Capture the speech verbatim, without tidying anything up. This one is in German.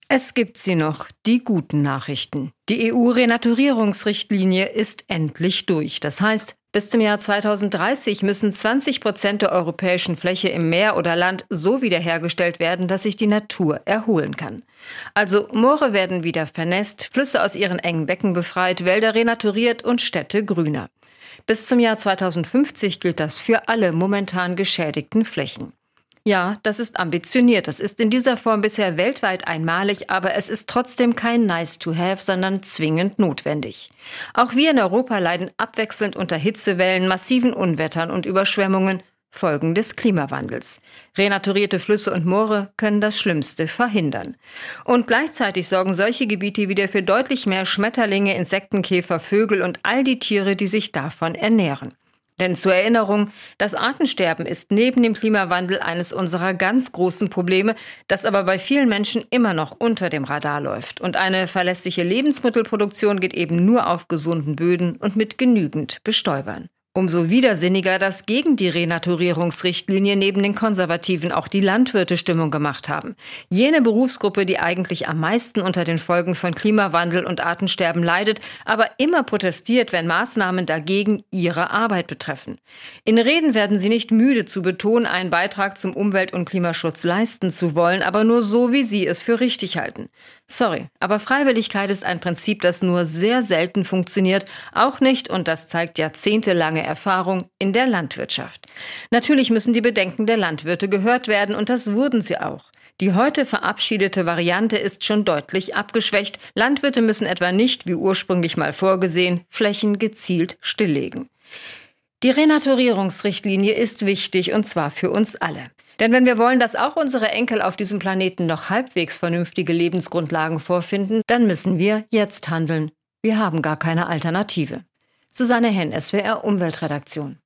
Es gibt sie noch, die guten Nachrichten. Die E U-Renaturierungsrichtlinie ist endlich durch. Das heißt, bis zum Jahr zweitausenddreißig müssen zwanzig Prozent der europäischen Fläche im Meer oder Land so wiederhergestellt werden, dass sich die Natur erholen kann. Also Moore werden wieder vernässt, Flüsse aus ihren engen Becken befreit, Wälder renaturiert und Städte grüner. Bis zum Jahr zweitausendfünfzig gilt das für alle momentan geschädigten Flächen. Ja, das ist ambitioniert. Das ist in dieser Form bisher weltweit einmalig, aber es ist trotzdem kein Nice to have, sondern zwingend notwendig. Auch wir in Europa leiden abwechselnd unter Hitzewellen, massiven Unwettern und Überschwemmungen, Folgen des Klimawandels. Renaturierte Flüsse und Moore können das Schlimmste verhindern. Und gleichzeitig sorgen solche Gebiete wieder für deutlich mehr Schmetterlinge, Insektenkäfer, Vögel und all die Tiere, die sich davon ernähren. Denn zur Erinnerung, das Artensterben ist neben dem Klimawandel eines unserer ganz großen Probleme, das aber bei vielen Menschen immer noch unter dem Radar läuft. Und eine verlässliche Lebensmittelproduktion geht eben nur auf gesunden Böden und mit genügend Bestäubern. Umso widersinniger, dass gegen die Renaturierungsrichtlinie neben den Konservativen auch die Landwirte Stimmung gemacht haben. Jene Berufsgruppe, die eigentlich am meisten unter den Folgen von Klimawandel und Artensterben leidet, aber immer protestiert, wenn Maßnahmen dagegen ihre Arbeit betreffen. In Reden werden sie nicht müde zu betonen, einen Beitrag zum Umwelt- und Klimaschutz leisten zu wollen, aber nur so, wie sie es für richtig halten. Sorry, aber Freiwilligkeit ist ein Prinzip, das nur sehr selten funktioniert, auch nicht, und das zeigt jahrzehntelange Erfahrung in der Landwirtschaft. Natürlich müssen die Bedenken der Landwirte gehört werden, und das wurden sie auch. Die heute verabschiedete Variante ist schon deutlich abgeschwächt. Landwirte müssen etwa nicht, wie ursprünglich mal vorgesehen, Flächen gezielt stilllegen. Die Renaturierungsrichtlinie ist wichtig, und zwar für uns alle. Denn wenn wir wollen, dass auch unsere Enkel auf diesem Planeten noch halbwegs vernünftige Lebensgrundlagen vorfinden, dann müssen wir jetzt handeln. Wir haben gar keine Alternative. Susanne Henn, S W R Umweltredaktion.